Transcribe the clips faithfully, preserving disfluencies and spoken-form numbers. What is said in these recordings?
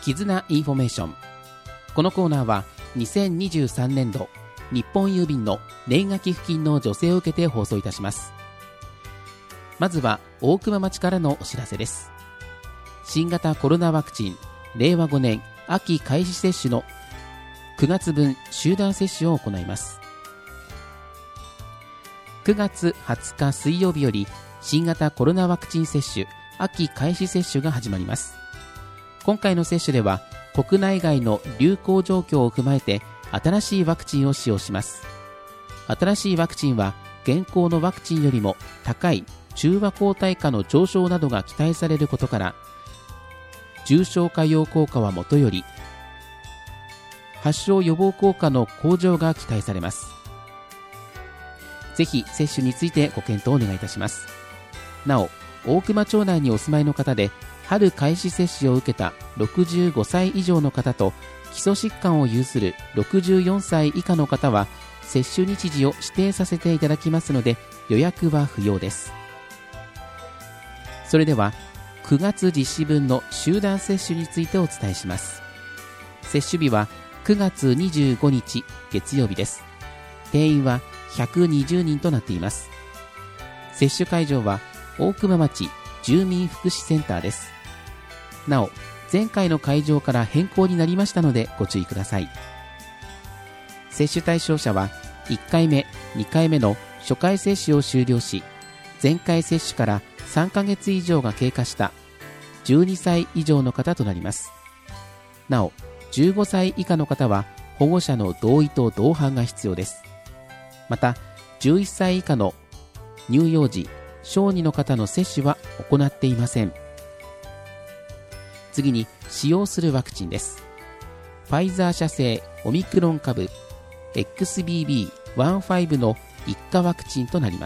絆インフォメーション。このコーナーはにせんにじゅうさんねんど日本郵便の年賀寄付金の助成を受けて放送いたします。まずは大熊町からのお知らせです。新型コロナワクチンれいわごねん秋開始接種のくがつぶん集団接種を行います。くがつはつか水曜日より新型コロナワクチン接種秋開始接種が始まります。今回の接種では国内外の流行状況を踏まえて新しいワクチンを使用します。新しいワクチンは現行のワクチンよりも高い中和抗体価の上昇などが期待されることから、重症化予防効果はもとより発症予防効果の向上が期待されます。ぜひ接種についてご検討をお願いいたします。なお、大熊町内にお住まいの方で春開始接種を受けたろくじゅうごさい以上の方と基礎疾患を有するろくじゅうよんさい以下の方は接種日時を指定させていただきますので予約は不要です。それではくがつ実施分の集団接種についてお伝えします。接種日はくがつにじゅうごにち月曜日です。定員はひゃくにじゅうにんとなっています。接種会場は大熊町住民福祉センターです。なお、前回の会場から変更になりましたのでご注意ください。接種対象者はいっかいめ、にかいめの初回接種を終了し、前回接種からさんかげつ以上が経過したじゅうにさい以上の方となります。なお、じゅうごさい以下の方は保護者の同意と同伴が必要です。また、じゅういっさい以下の乳幼児、小児の方の接種は行っていません。次に使用するワクチンです。ファイザー社製オミクロン株 エックスビービーじゅうご の一価ワクチンとなります。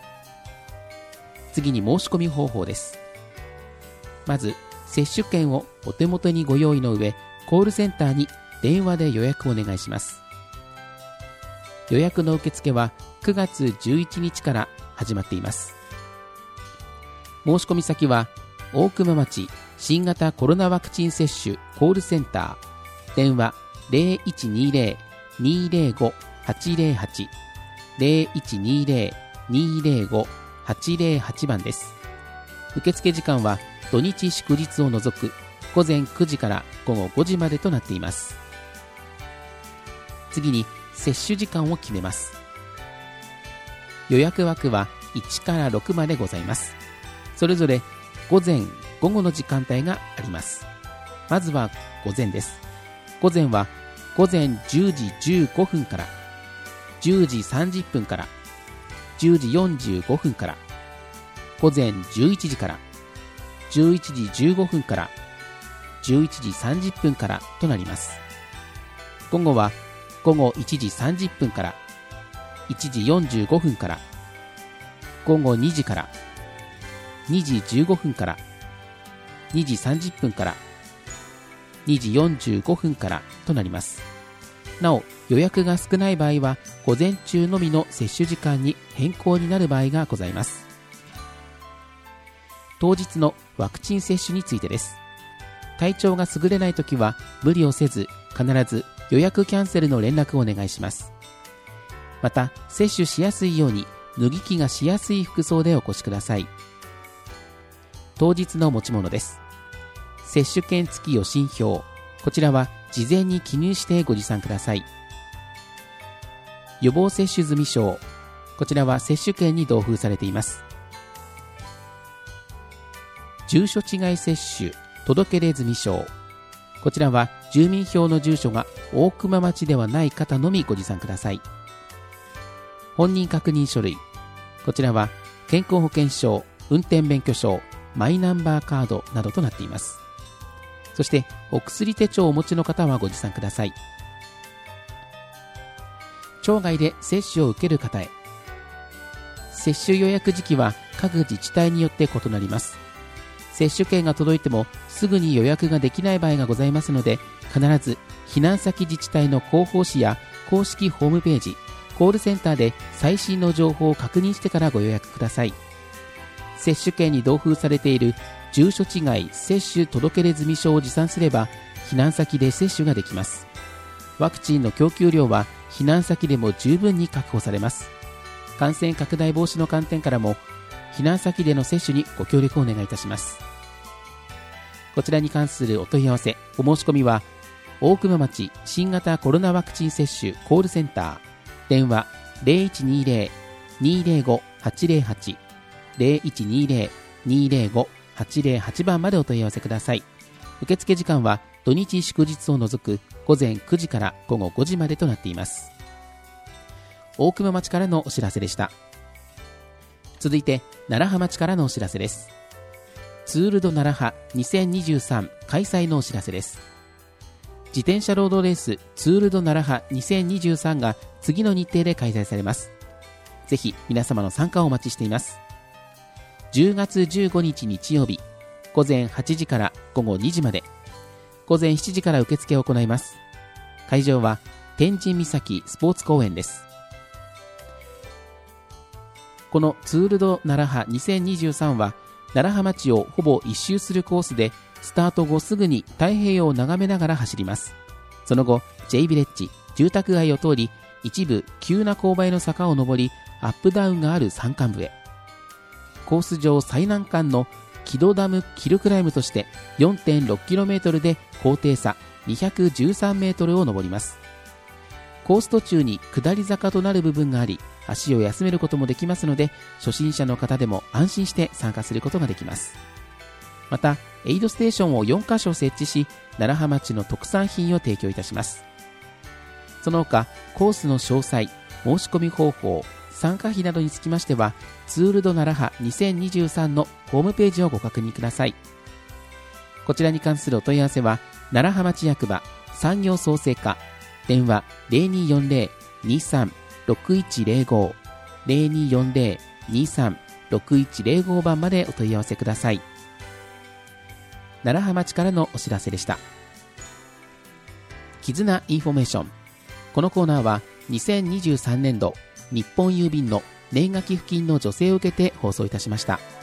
次に申し込み方法です。まず接種券をお手元にご用意の上、コールセンターに電話で予約をお願いします。予約の受付はくがつじゅういちにちから始まっています。申し込み先は大熊町新型コロナワクチン接種コールセンター、電話 ゼロいちにゼロ にゼロご はちゼロはち ゼロいちにゼロ にゼロご はちゼロはち 番です。受付時間は土日祝日を除くごぜんくじからごごごじまでとなっています。次に接種時間を決めます。予約枠はいちからろくまでございます。それぞれ午前午後の時間帯があります。まずは午前です。午前は午前じゅうじじゅうごふんからじゅうじさんじゅっぷんからじゅうじよんじゅうごふんから、午前じゅういちじからじゅういちじじゅうごふんからじゅういちじさんじゅっぷんからとなります。午後は午後いちじさんじゅっぷんからいちじよんじゅうごふんから、午後にじからにじじゅうごふんからにじさんじゅっぷんからにじよんじゅうごふんからとなります。なお、予約が少ない場合は午前中のみの接種時間に変更になる場合がございます。当日のワクチン接種についてです。体調が優れないときは無理をせず、必ず予約キャンセルの連絡をお願いします。また、接種しやすいように脱ぎ着がしやすい服装でお越しください。当日の持ち物です。接種券付き予診票、こちらは事前に記入してご持参ください。予防接種済証、こちらは接種券に同封されています。住所違い接種届出済証、こちらは住民票の住所が大熊町ではない方のみご持参ください。本人確認書類、こちらは健康保険証、運転免許証、マイナンバーカードなどとなっています。そしてお薬手帳をお持ちの方はご持参ください。町外で接種を受ける方へ、接種予約時期は各自治体によって異なります。接種券が届いてもすぐに予約ができない場合がございますので、必ず避難先自治体の広報誌や公式ホームページ、コールセンターで最新の情報を確認してからご予約ください。接種券に同封されている住所違い接種届出済書を持参すれば避難先で接種ができます。ワクチンの供給量は避難先でも十分に確保されます。感染拡大防止の観点からも避難先での接種にご協力をお願いいたします。こちらに関するお問い合わせ、お申し込みは大熊町新型コロナワクチン接種コールセンター、電話 ゼロいちにゼロ にゼロご はちゼロはち ゼロいちにゼロ にゼロご はちゼロはち 番までお問い合わせください。受付時間は土日祝日を除く午前くじから午後ごじまでとなっています。大熊町からのお知らせでした。続いて楢葉町からのお知らせです。ツールド楢葉にせんにじゅうさん開催のお知らせです。自転車ロードレースツールド楢葉にせんにじゅうさんが次の日程で開催されます。ぜひ皆様の参加をお待ちしています。じゅうがつじゅうごにち日曜日、午前はちじから午後にじまで、午前しちじから受付を行います。会場は天神岬スポーツ公園です。このツールド楢葉にせんにじゅうさんは楢葉町をほぼ一周するコースで、スタート後すぐに太平洋を眺めながら走ります。その後 J ビレッジ住宅街を通り、一部急な勾配の坂を上り、アップダウンがある山間部へ。コース上最難関の木戸ダムヒルクライムとして よんてんろくキロメートル で高低差にひゃくじゅうさんメートルを上ります。コース途中に下り坂となる部分があり、足を休めることもできますので、初心者の方でも安心して参加することができます。またエイドステーションをよんかしょ設置し、楢葉町の特産品を提供いたします。その他コースの詳細、申し込み方法、参加費などにつきましてはツールド楢葉にせんにじゅうさんのホームページをご確認ください。こちらに関するお問い合わせは楢葉町役場産業創生課、電話 ゼロにーよんゼロ にさんろくいちゼロご ゼロにーよんゼロ にさんろくいちゼロご 番までお問い合わせください。楢葉町からのお知らせでした。絆インフォメーション。このコーナーはにせんにじゅうさんねんど日本郵便の年賀寄付金の助成を受けて放送いたしました。